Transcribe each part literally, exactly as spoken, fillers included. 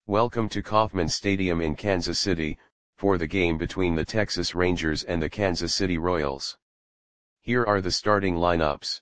Welcome to Kauffman Stadium in Kansas City, for the game between the Texas Rangers and the Kansas City Royals. Here are the starting lineups.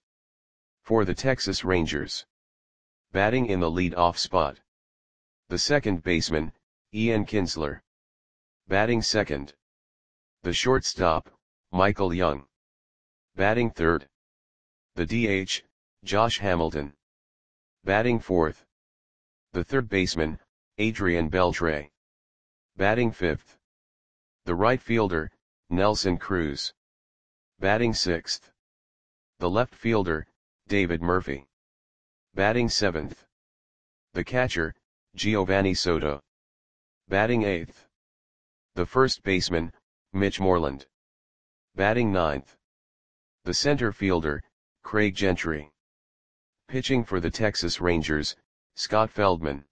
For the Texas Rangers. Batting in the lead-off spot. The second baseman, Ian Kinsler. Batting second. The shortstop, Michael Young. Batting third. The D H, Josh Hamilton. Batting fourth. The third baseman, Adrian Beltre. Batting fifth. The right fielder, Nelson Cruz. Batting sixth. The left fielder, David Murphy. Batting seventh. The catcher, Giovanni Soto. Batting eighth. The first baseman, Mitch Moreland. Batting ninth. The center fielder, Craig Gentry. Pitching for the Texas Rangers, Scott Feldman.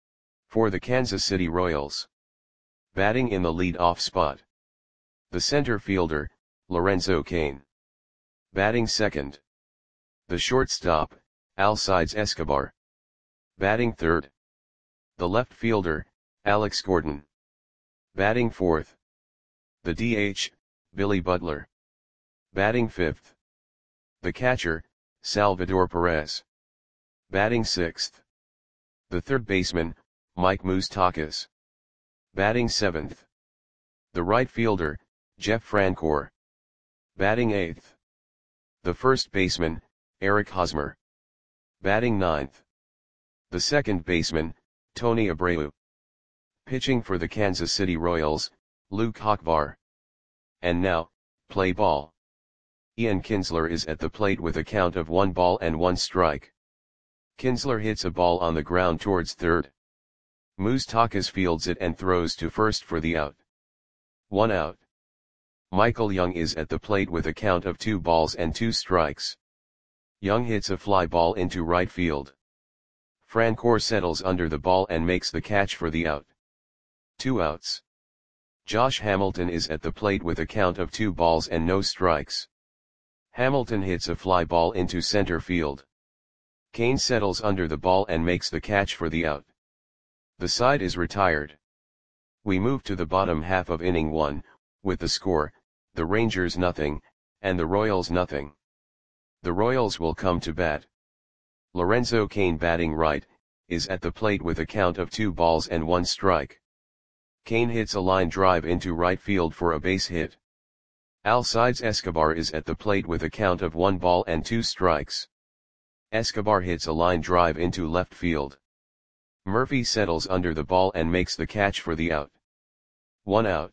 For the Kansas City Royals. Batting in the lead-off spot. The center fielder, Lorenzo Cain. Batting second. The shortstop, Alcides Escobar. Batting third. The left fielder, Alex Gordon. Batting fourth. The D H, Billy Butler. Batting fifth. The catcher, Salvador Perez. Batting sixth. The third baseman, Mike Moustakas. Batting seventh. The right fielder, Jeff Francoeur. Batting eighth. The first baseman, Eric Hosmer. Batting ninth. The second baseman, Tony Abreu. Pitching for the Kansas City Royals, Luke Hochvar. And now, play ball. Ian Kinsler is at the plate with a count of one ball and one strike. Kinsler hits a ball on the ground towards third. Moustakas fields it and throws to first for the out. One out. Michael Young is at the plate with a count of two balls and two strikes. Young hits a fly ball into right field. Francoeur settles under the ball and makes the catch for the out. Two outs. Josh Hamilton is at the plate with a count of two balls and no strikes. Hamilton hits a fly ball into center field. Cain settles under the ball and makes the catch for the out. The side is retired. We move to the bottom half of inning one, with the score, the Rangers nothing, and the Royals nothing. The Royals will come to bat. Lorenzo Cain, batting right, is at the plate with a count of two balls and one strike. Cain hits a line drive into right field for a base hit. Alcides Escobar is at the plate with a count of one ball and two strikes. Escobar hits a line drive into left field. Murphy settles under the ball and makes the catch for the out. One out.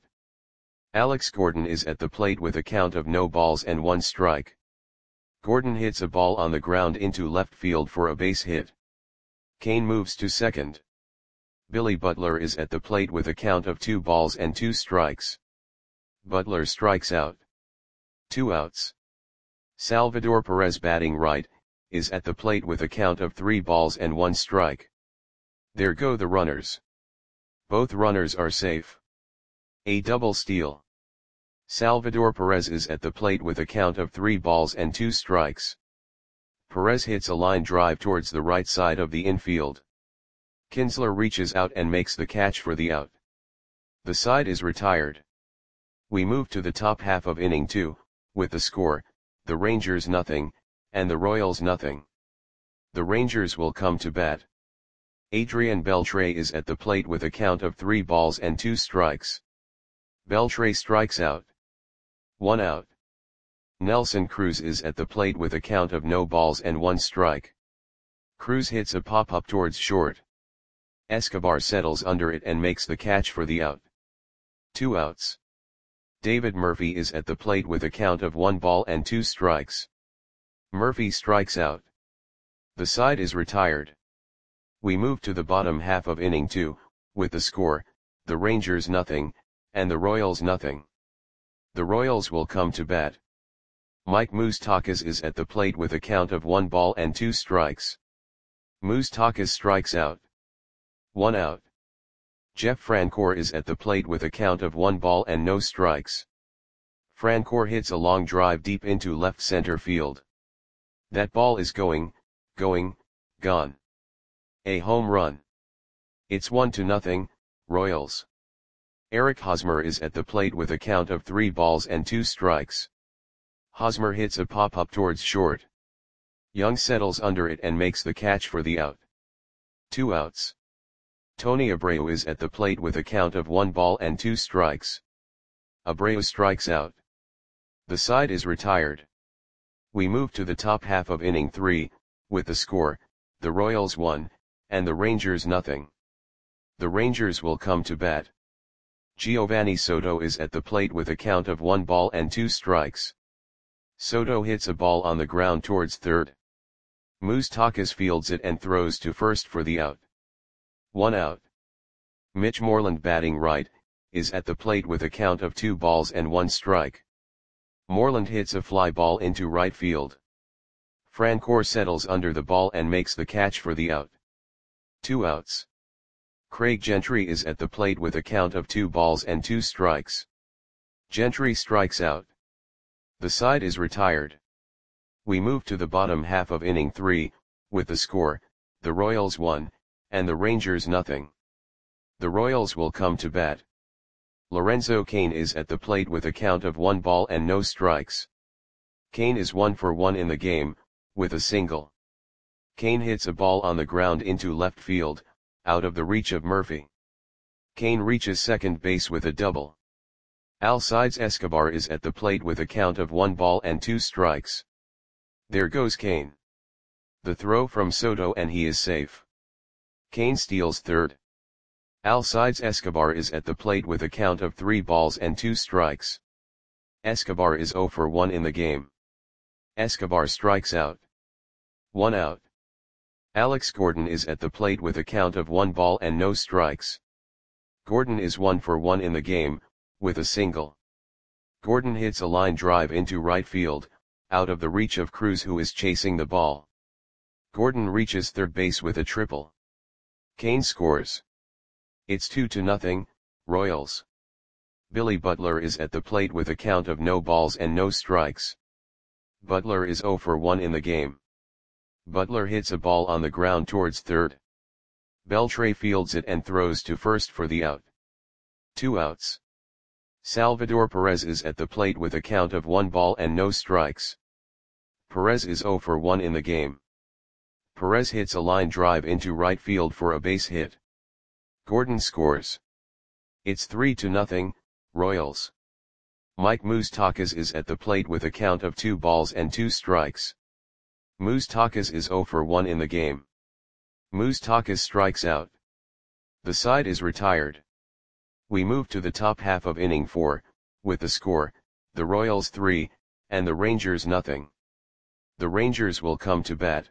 Alex Gordon is at the plate with a count of no balls and one strike. Gordon hits a ball on the ground into left field for a base hit. Cain moves to second. Billy Butler is at the plate with a count of two balls and two strikes. Butler strikes out. Two outs. Salvador Perez, batting right, is at the plate with a count of three balls and one strike. There go the runners. Both runners are safe. A double steal. Salvador Perez is at the plate with a count of three balls and two strikes. Perez hits a line drive towards the right side of the infield. Kinsler reaches out and makes the catch for the out. The side is retired. We move to the top half of inning two, with the score, the Rangers nothing, and the Royals nothing. The Rangers will come to bat. Adrian Beltre is at the plate with a count of three balls and two strikes. Beltre strikes out. One out. Nelson Cruz is at the plate with a count of no balls and one strike. Cruz hits a pop-up towards short. Escobar settles under it and makes the catch for the out. Two outs. David Murphy is at the plate with a count of one ball and two strikes. Murphy strikes out. The side is retired. We move to the bottom half of inning two, with the score, the Rangers nothing, and the Royals nothing. The Royals will come to bat. Mike Moustakas is at the plate with a count of one ball and two strikes. Moustakas strikes out. One out. Jeff Francoeur is at the plate with a count of one ball and no strikes. Francoeur hits a long drive deep into left center field. That ball is going, going, gone. A home run. It's one to nothing, Royals. Eric Hosmer is at the plate with a count of three balls and two strikes. Hosmer hits a pop-up towards short. Young settles under it and makes the catch for the out. Two outs. Tony Abreu is at the plate with a count of one ball and two strikes. Abreu strikes out. The side is retired. We move to the top half of inning three, with the score, the Royals one, and the Rangers nothing. The Rangers will come to bat. Giovanni Soto is at the plate with a count of one ball and two strikes. Soto hits a ball on the ground towards third. Moustakas fields it and throws to first for the out. One out. Mitch Moreland, batting right, is at the plate with a count of two balls and one strike. Moreland hits a fly ball into right field. Francoeur settles under the ball and makes the catch for the out. Two outs. Craig Gentry is at the plate with a count of two balls and two strikes. Gentry strikes out. The side is retired. We move to the bottom half of inning three, with the score, the Royals one, and the Rangers nothing. The Royals will come to bat. Lorenzo Cain is at the plate with a count of one ball and no strikes. Cain is one for one in the game, with a single. Cain hits a ball on the ground into left field, out of the reach of Murphy. Cain reaches second base with a double. Alcides Escobar is at the plate with a count of one ball and two strikes. There goes Cain. The throw from Soto and he is safe. Cain steals third. Alcides Escobar is at the plate with a count of three balls and two strikes. Escobar is zero for one in the game. Escobar strikes out. One out. Alex Gordon is at the plate with a count of one ball and no strikes. Gordon is one for one in the game, with a single. Gordon hits a line drive into right field, out of the reach of Cruz, who is chasing the ball. Gordon reaches third base with a triple. Cain scores. It's two to nothing, Royals. Billy Butler is at the plate with a count of no balls and no strikes. Butler is zero for one in the game. Butler hits a ball on the ground towards third. Beltre fields it and throws to first for the out. Two outs. Salvador Perez is at the plate with a count of one ball and no strikes. Perez is zero for one in the game. Perez hits a line drive into right field for a base hit. Gordon scores. It's three to nothing, Royals. Mike Moustakas is at the plate with a count of two balls and two strikes. Moustakas is zero for one in the game. Moustakas strikes out. The side is retired. We move to the top half of inning four, with the score, the Royals three, and the Rangers nothing. The Rangers will come to bat.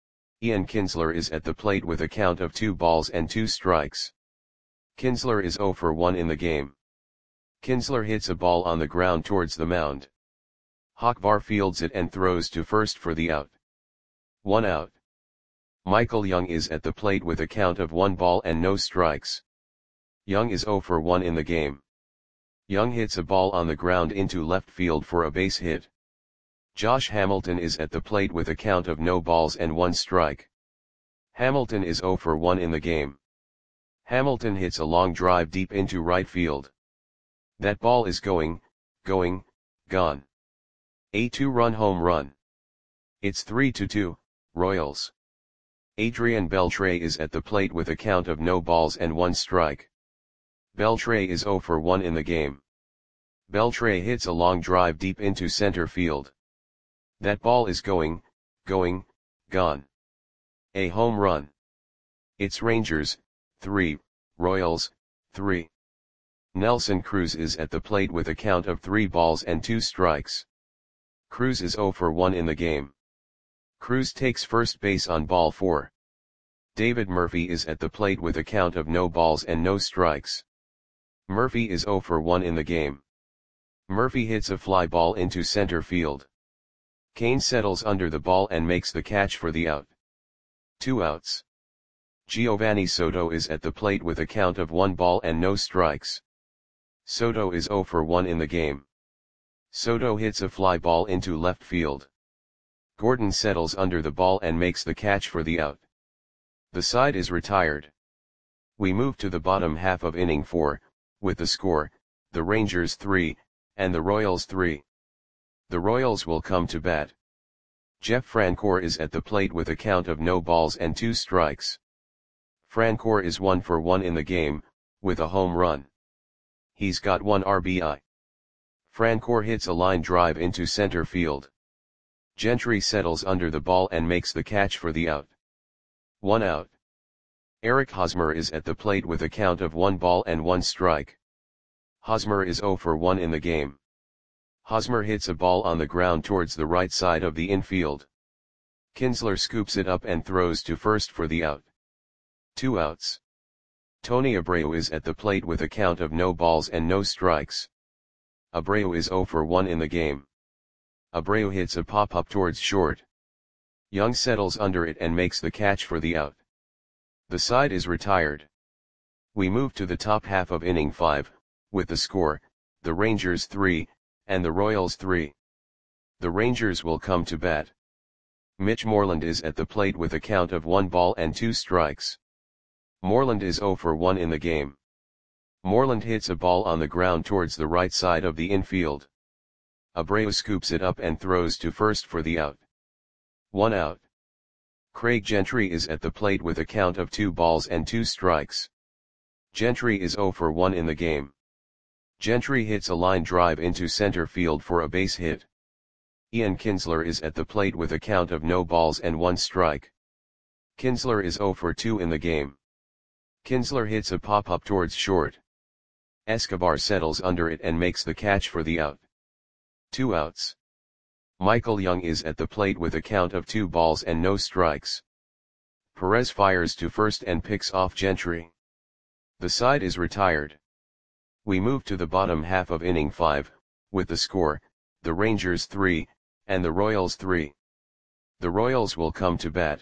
Ian Kinsler is at the plate with a count of two balls and two strikes. Kinsler is zero for one in the game. Kinsler hits a ball on the ground towards the mound. Hochvar fields it and throws to first for the out. One out. Michael Young is at the plate with a count of one ball and no strikes. Young is zero for one in the game. Young hits a ball on the ground into left field for a base hit. Josh Hamilton is at the plate with a count of no balls and one strike. Hamilton is zero for one in the game. Hamilton hits a long drive deep into right field. That ball is going, going, gone. A two-run home run. It's three to two, Royals. Adrian Beltre is at the plate with a count of no balls and one strike. Beltre is zero for one in the game. Beltre hits a long drive deep into center field. That ball is going, going, gone. A home run. It's Rangers, three, Royals, three. Nelson Cruz is at the plate with a count of three balls and two strikes. Cruz is zero for one in the game. Cruz takes first base on ball four. David Murphy is at the plate with a count of no balls and no strikes. Murphy is zero for one in the game. Murphy hits a fly ball into center field. Cain settles under the ball and makes the catch for the out. Two outs. Giovanni Soto is at the plate with a count of one ball and no strikes. Soto is zero for one in the game. Soto hits a fly ball into left field. Gordon settles under the ball and makes the catch for the out. The side is retired. We move to the bottom half of inning four, with the score, the Rangers three, and the Royals three. The Royals will come to bat. Jeff Francoeur is at the plate with a count of no balls and two strikes. Francoeur is one for one in the game, with a home run. He's got one R B I. Francoeur hits a line drive into center field. Gentry settles under the ball and makes the catch for the out. One out. Eric Hosmer is at the plate with a count of one ball and one strike. Hosmer is zero for one in the game. Hosmer hits a ball on the ground towards the right side of the infield. Kinsler scoops it up and throws to first for the out. Two outs. Tony Abreu is at the plate with a count of no balls and no strikes. Abreu is zero for one in the game. Abreu hits a pop-up towards short. Young settles under it and makes the catch for the out. The side is retired. We move to the top half of inning five, with the score, the Rangers three, and the Royals three. The Rangers will come to bat. Mitch Moreland is at the plate with a count of one ball and two strikes. Moreland is zero for one in the game. Moreland hits a ball on the ground towards the right side of the infield. Abreu scoops it up and throws to first for the out. One out. Craig Gentry is at the plate with a count of two balls and two strikes. Gentry is zero for one in the game. Gentry hits a line drive into center field for a base hit. Ian Kinsler is at the plate with a count of no balls and one strike. Kinsler is zero for two in the game. Kinsler hits a pop-up towards short. Escobar settles under it and makes the catch for the out. Two outs. Michael Young is at the plate with a count of two balls and no strikes. Perez fires to first and picks off Gentry. The side is retired. We move to the bottom half of inning five, with the score, the Rangers three, and the Royals three. The Royals will come to bat.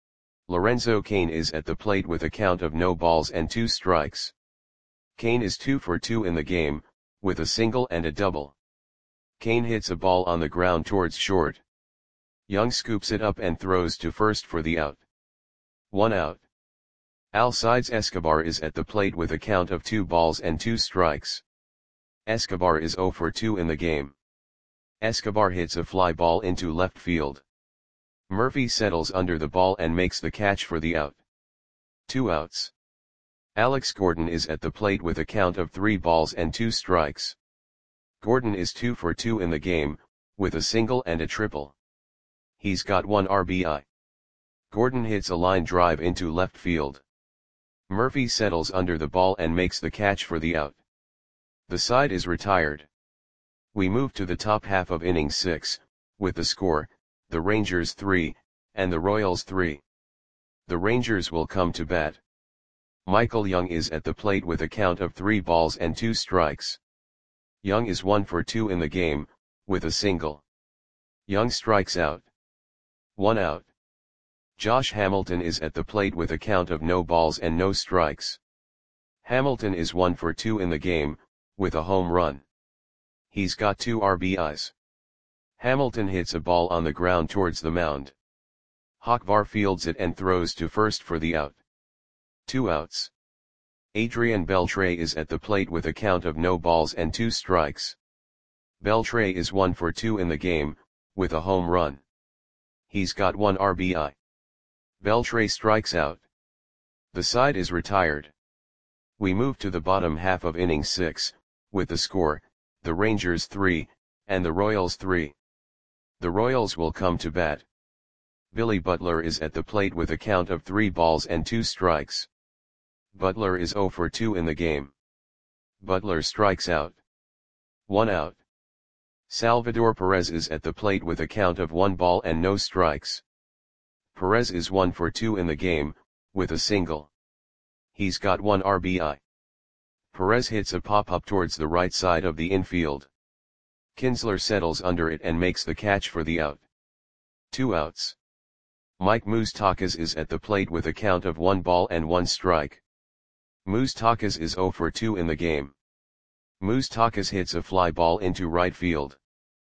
Lorenzo Cain is at the plate with a count of no balls and two strikes. Cain is two for two in the game, with a single and a double. Cain hits a ball on the ground towards short. Young scoops it up and throws to first for the out. One out. Alcides Escobar is at the plate with a count of two balls and two strikes. Escobar is zero for two in the game. Escobar hits a fly ball into left field. Murphy settles under the ball and makes the catch for the out. Two outs. Alex Gordon is at the plate with a count of three balls and two strikes. Gordon is two for two in the game, with a single and a triple. He's got one R B I. Gordon hits a line drive into left field. Murphy settles under the ball and makes the catch for the out. The side is retired. We move to the top half of inning six, with the score, the Rangers three, and the Royals three. The Rangers will come to bat. Michael Young is at the plate with a count of three balls and two strikes. Young is one for two in the game, with a single. Young strikes out. One out. Josh Hamilton is at the plate with a count of no balls and no strikes. Hamilton is one for two in the game, with a home run. He's got two R B Is. Hamilton hits a ball on the ground towards the mound. Hochvar fields it and throws to first for the out. Two outs. Adrian Beltre is at the plate with a count of no balls and two strikes. Beltre is one for two in the game, with a home run. He's got one R B I. Beltre strikes out. The side is retired. We move to the bottom half of inning six, with the score, the Rangers three, and the Royals three. The Royals will come to bat. Billy Butler is at the plate with a count of three balls and two strikes. Butler is zero for two in the game. Butler strikes out. One out. Salvador Perez is at the plate with a count of one ball and no strikes. Perez is one for two in the game, with a single. He's got one R B I. Perez hits a pop-up towards the right side of the infield. Kinsler settles under it and makes the catch for the out. Two outs. Mike Moustakas is at the plate with a count of one ball and one strike. Moustakas is zero for two in the game. Moustakas hits a fly ball into right field.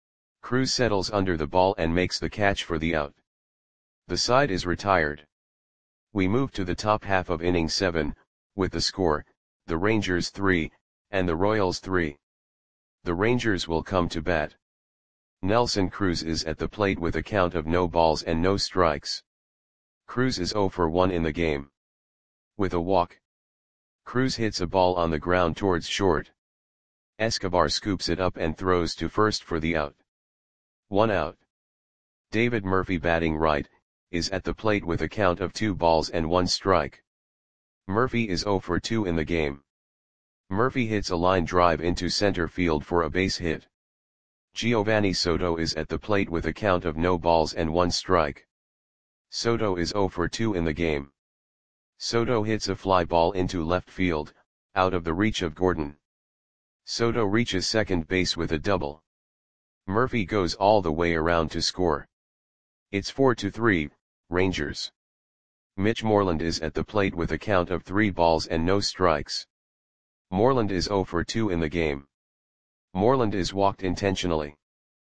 Cruz settles under the ball and makes the catch for the out. The side is retired. We move to the top half of inning seven, with the score, the Rangers three, and the Royals three. The Rangers will come to bat. Nelson Cruz is at the plate with a count of no balls and no strikes. Cruz is zero for one in the game. With a walk, Cruz hits a ball on the ground towards short. Escobar scoops it up and throws to first for the out. One out. David Murphy, batting right, is at the plate with a count of two balls and one strike. Murphy is zero for two in the game. Murphy hits a line drive into center field for a base hit. Giovanni Soto is at the plate with a count of no balls and one strike. Soto is zero for two in the game. Soto hits a fly ball into left field, out of the reach of Gordon. Soto reaches second base with a double. Murphy goes all the way around to score. It's four to three, Rangers. Mitch Moreland is at the plate with a count of three balls and no strikes. Moreland is zero for two in the game. Moreland is walked intentionally.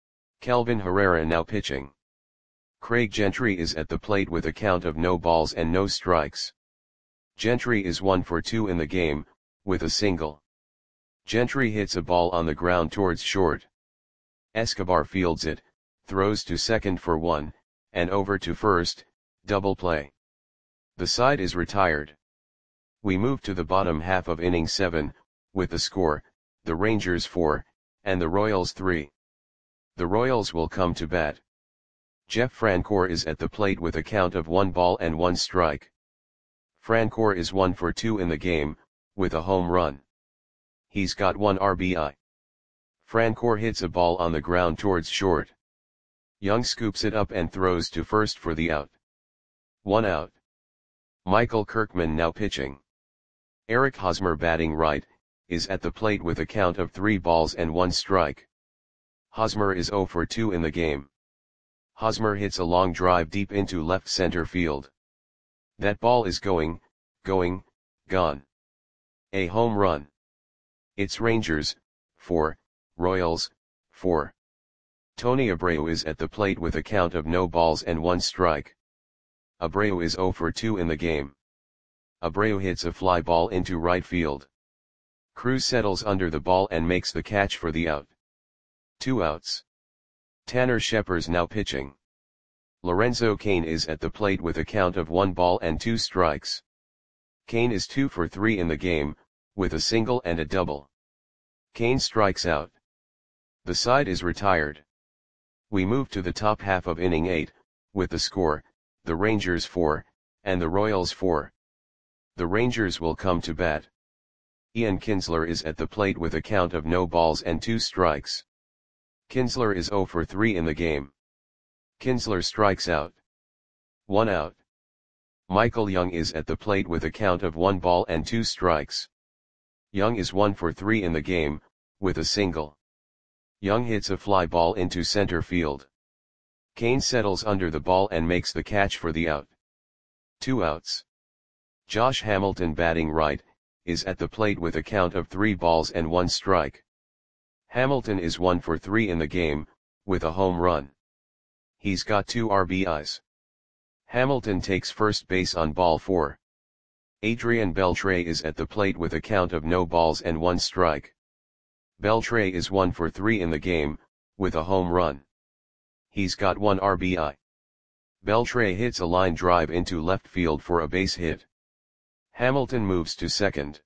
Kelvin Herrera now pitching. Craig Gentry is at the plate with a count of no balls and no strikes. Gentry is one for two in the game, with a single. Gentry hits a ball on the ground towards short. Escobar fields it, throws to second for one, and over to first, double play. The side is retired. We move to the bottom half of inning seven, with the score, the Rangers four, and the Royals three. The Royals will come to bat. Jeff Francoeur is at the plate with a count of one ball and one strike. Francoeur is one for two in the game, with a home run. He's got one R B I. Francoeur hits a ball on the ground towards short. Young scoops it up and throws to first for the out. One out. Michael Kirkman now pitching. Eric Hosmer, batting right, is at the plate with a count of three balls and one strike. Hosmer is zero for two in the game. Hosmer hits a long drive deep into left center field. That ball is going, going, gone. A home run. It's Rangers, four, Royals, four. Tony Abreu is at the plate with a count of no balls and one strike. Abreu is zero for two in the game. Abreu hits a fly ball into right field. Cruz settles under the ball and makes the catch for the out. Two outs. Tanner Scheppers now pitching. Lorenzo Cain is at the plate with a count of one ball and two strikes. Cain is two for three in the game, with a single and a double. Cain strikes out. The side is retired. We move to the top half of inning eight, with the score, the Rangers four, and the Royals four. The Rangers will come to bat. Ian Kinsler is at the plate with a count of no balls and two strikes. Kinsler is zero for three in the game. Kinsler strikes out. One out. Michael Young is at the plate with a count of one ball and two strikes. Young is one for three in the game, with a single. Young hits a fly ball into center field. Cain settles under the ball and makes the catch for the out. Two outs. Josh Hamilton, batting right, is at the plate with a count of three balls and one strike. Hamilton is one for three in the game, with a home run. He's got two R B Is. Hamilton takes first base on ball four. Adrian Beltre is at the plate with a count of no balls and one strike. Beltre is one for three in the game, with a home run. He's got one R B I. Beltre hits a line drive into left field for a base hit. Hamilton moves to second.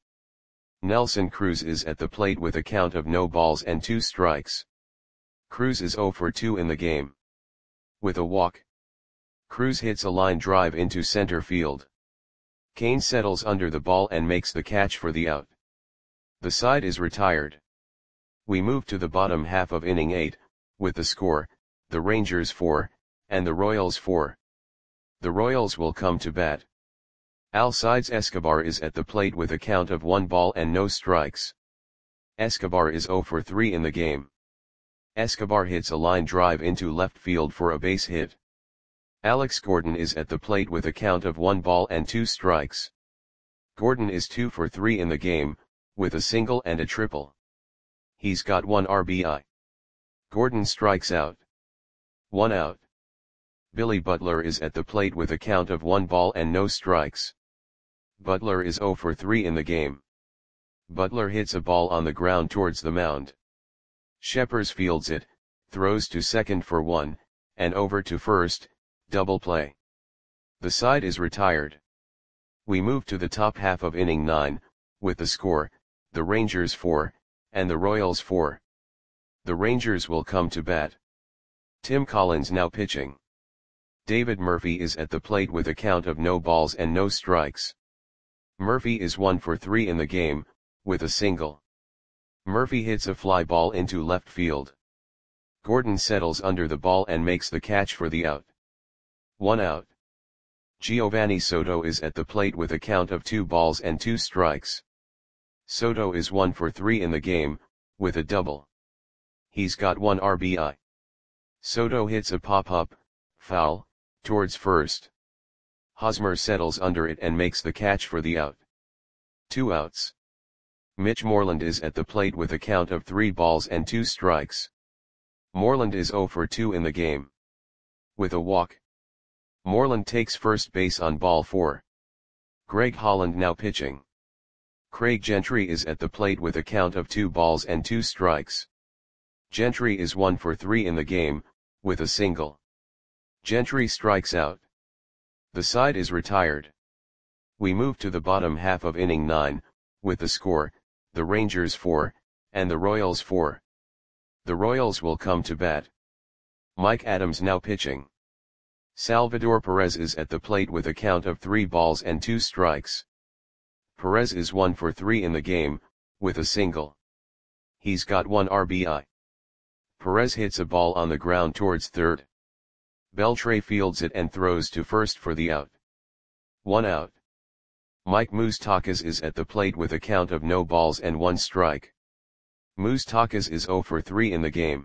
Nelson Cruz is at the plate with a count of no balls and two strikes. Cruz is zero for two in the game. With a walk, Cruz hits a line drive into center field. Cain settles under the ball and makes the catch for the out. The side is retired. We move to the bottom half of inning eight, with the score, the Rangers four, and the Royals four. The Royals will come to bat. Alcides Escobar is at the plate with a count of one ball and no strikes. Escobar is zero for three in the game. Escobar hits a line drive into left field for a base hit. Alex Gordon is at the plate with a count of one ball and two strikes. Gordon is two for three in the game, with a single and a triple. He's got one R B I. Gordon strikes out. One out. Billy Butler is at the plate with a count of one ball and no strikes. Butler is zero for three in the game. Butler hits a ball on the ground towards the mound. Scheppers fields it, throws to second for one, and over to first, double play. The side is retired. We move to the top half of inning nine, with the score, the Rangers four, and the Royals four. The Rangers will come to bat. Tim Collins now pitching. David Murphy is at the plate with a count of no balls and no strikes. Murphy is one for three in the game, with a single. Murphy hits a fly ball into left field. Gordon settles under the ball and makes the catch for the out. One out. Giovanni Soto is at the plate with a count of two balls and two strikes. Soto is one for three in the game, with a double. He's got one R B I. Soto hits a pop-up, foul, towards first. Hosmer settles under it and makes the catch for the out. Two outs. Mitch Moreland is at the plate with a count of three balls and two strikes. Moreland is zero for two in the game. With a walk. Moreland takes first base on ball four. Greg Holland now pitching. Craig Gentry is at the plate with a count of two balls and two strikes. Gentry is one for three in the game, with a single. Gentry strikes out. The side is retired. We move to the bottom half of inning nine, with the score, the Rangers four, and the Royals four. The Royals will come to bat. Mike Adams now pitching. Salvador Perez is at the plate with a count of three balls and two strikes. Perez is one for three in the game, with a single. He's got one R B I. Perez hits a ball on the ground towards third. Beltre fields it and throws to first for the out. One out. Mike Moustakas is at the plate with a count of no balls and one strike. Moustakas is zero for three in the game.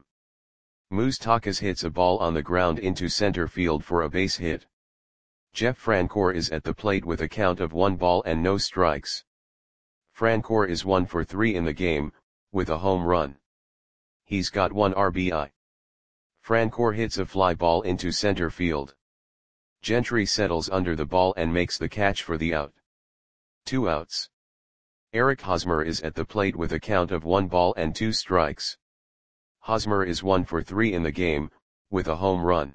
Moustakas hits a ball on the ground into center field for a base hit. Jeff Francoeur is at the plate with a count of one ball and no strikes. Francoeur is one for three in the game, with a home run. He's got one R B I. Francoeur hits a fly ball into center field. Gentry settles under the ball and makes the catch for the out. Two outs. Eric Hosmer is at the plate with a count of one ball and two strikes. Hosmer is one for three in the game, with a home run.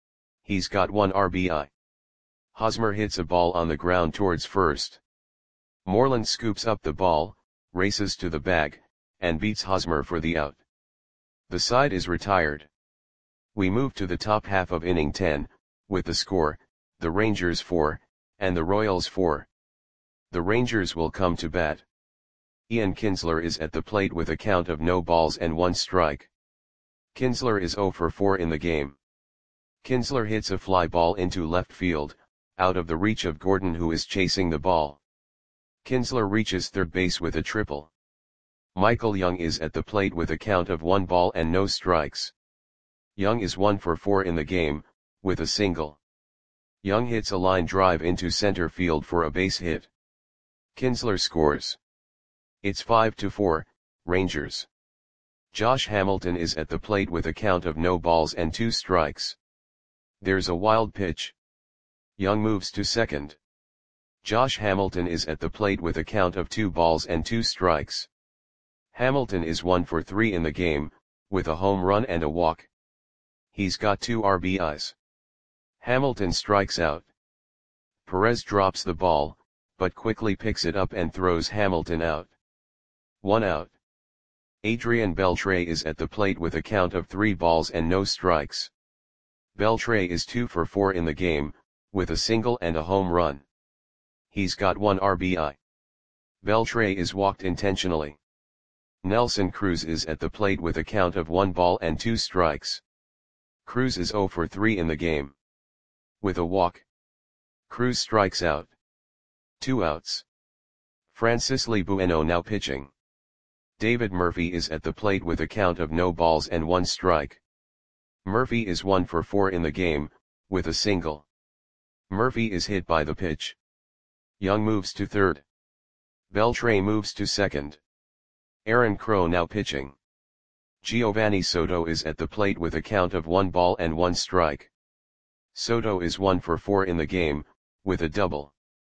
He's got one R B I. Hosmer hits a ball on the ground towards first. Moreland scoops up the ball, races to the bag, and beats Hosmer for the out. The side is retired. We move to the top half of inning ten, with the score, the Rangers four, and the Royals four. The Rangers will come to bat. Ian Kinsler is at the plate with a count of no balls and one strike. Kinsler is zero for four in the game. Kinsler hits a fly ball into left field, out of the reach of Gordon who is chasing the ball. Kinsler reaches third base with a triple. Michael Young is at the plate with a count of one ball and no strikes. Young is one for four in the game, with a single. Young hits a line drive into center field for a base hit. Kinsler scores. It's five to four, Rangers. Josh Hamilton is at the plate with a count of no balls and two strikes. There's a wild pitch. Young moves to second. Josh Hamilton is at the plate with a count of two balls and two strikes. Hamilton is one for three in the game, with a home run and a walk. He's got two R B Is. Hamilton strikes out. Perez drops the ball, but quickly picks it up and throws Hamilton out. One out. Adrian Beltre is at the plate with a count of three balls and no strikes. Beltre is two for four in the game, with a single and a home run. He's got one R B I. Beltre is walked intentionally. Nelson Cruz is at the plate with a count of one ball and two strikes. Cruz is zero for three in the game. With a walk. Cruz strikes out. Two outs. Francisly Bueno now pitching. David Murphy is at the plate with a count of no balls and one strike. Murphy is one for four in the game, with a single. Murphy is hit by the pitch. Young moves to third. Beltre moves to second. Aaron Crow now pitching. Giovanni Soto is at the plate with a count of one ball and one strike. Soto is one for four in the game, with a double.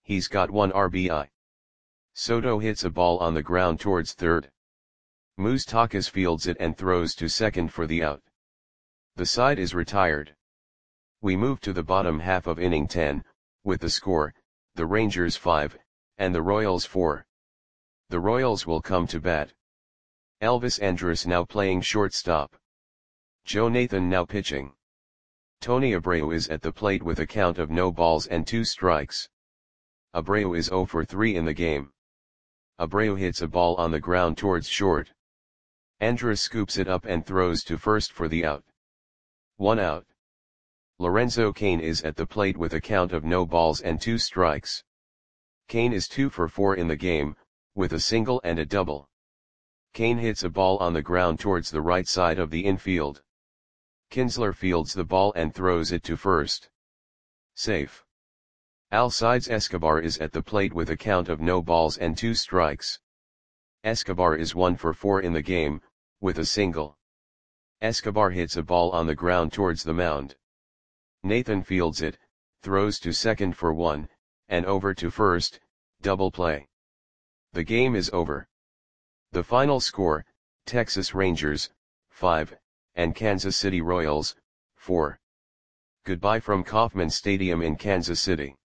he's got one R B I. Soto hits a ball on the ground towards third. Moustakas fields it and throws to second for the out. The side is retired. We move to the bottom half of inning ten, with the score, the Rangers five, and the Royals four. The Royals will come to bat. Elvis Andrus now playing shortstop. Joe Nathan now pitching. Tony Abreu is at the plate with a count of no balls and two strikes. Abreu is zero for three in the game. Abreu hits a ball on the ground towards short. Andrus scoops it up and throws to first for the out. One out. Lorenzo Cain is at the plate with a count of no balls and two strikes. Cain is two for four in the game, with a single and a double. Cain hits a ball on the ground towards the right side of the infield. Kinsler fields the ball and throws it to first. Safe. Alcides Escobar is at the plate with a count of no balls and two strikes. Escobar is one for four in the game, with a single. Escobar hits a ball on the ground towards the mound. Nathan fields it, throws to second for one, and over to first, double play. The game is over. The final score, Texas Rangers, five, and Kansas City Royals, four. Goodbye from Kauffman Stadium in Kansas City.